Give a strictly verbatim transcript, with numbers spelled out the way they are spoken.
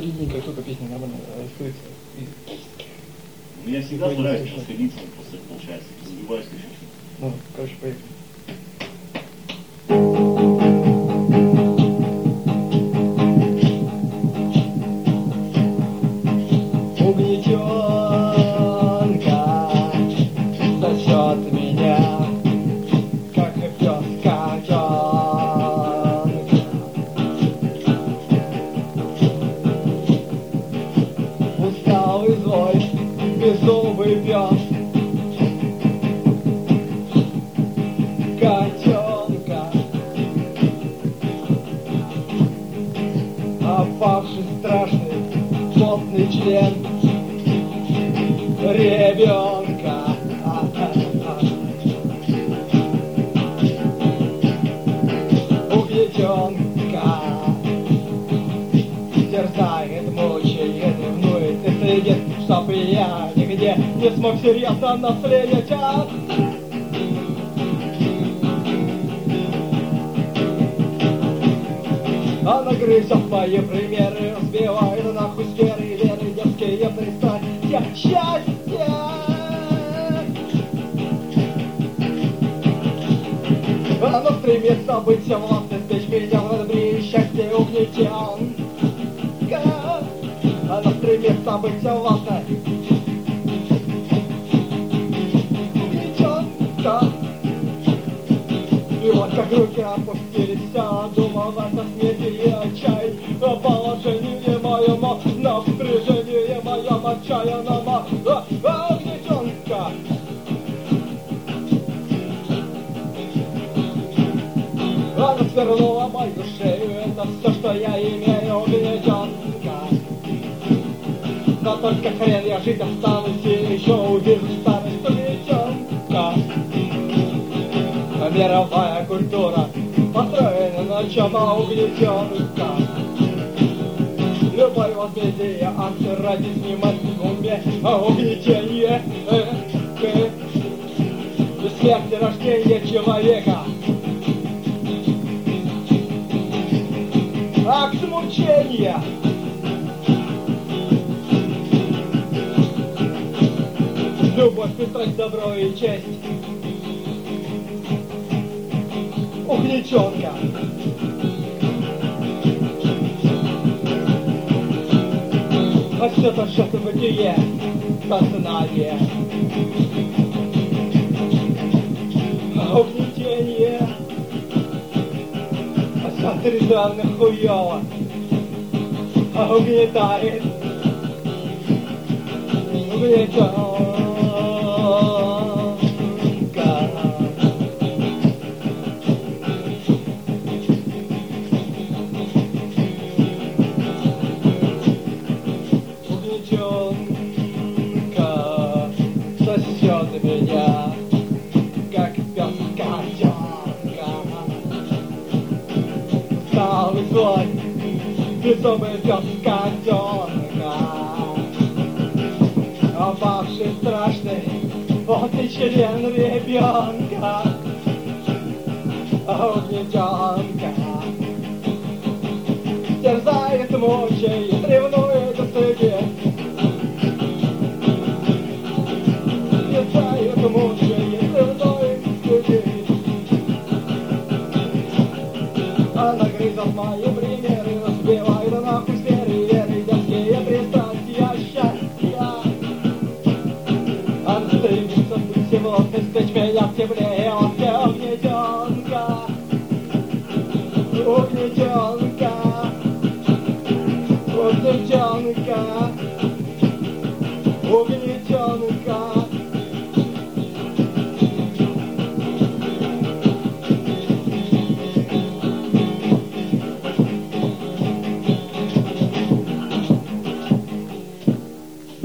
средненько, только песня нормально слышится. Ну, я всегда стараюсь расходиться, просто получается, забиваюсь еще. Ну, короче, поехали. Угнетенка сосет меня, как пес котенка. Усталый злой беззубый пес котенка, опавший страшный плотный член ребенка. Угнетенка терзает, мучает, ревнует и следит, чтобы я нигде не смог серьезно наследить. Она грызет мои примеры, сбивает нахуй сферы, веры, детские пристрастия, счастья. Она стремится быть властной, спечь меня в надбри, счастье угнетенка. Она стремится быть властной, угнетенка. И вот как руки опустились, думала со смерти и отчаянь, о положении моем, на впряжении моем отчаянном, а, угнетенка. Она свернула мою шею, это все, что я имею, угнетенка. Но только хрен я жить останусь и еще увижу старость, угнетенка. Мировая культура построена на чем, а угнетенка. Любое возмездие, акты ради снимать в уме, а угнетение э, э, и смерть рождения человека. Акт мучения. Любовь, страсть, добро и честь. Угнетенка. А все то, что ты бытие, сознание. А угнетение. А смотри, давно хуёво. А угнетает. Угнетенка. Сосет меня, как пес котенка. Усталый злой, безумный пес котенка. Опавший страшный, вот и член ребенка. Угнетенка терзает, мучает, ревнует и стыдит. Она грызет мои примеры, сбивает нахуй сферы, веры, детские пристрастия, счастья. Она стремится быть властной, спечь меня в тепле, и он угнетенка. Угнетенка. Угнетенка.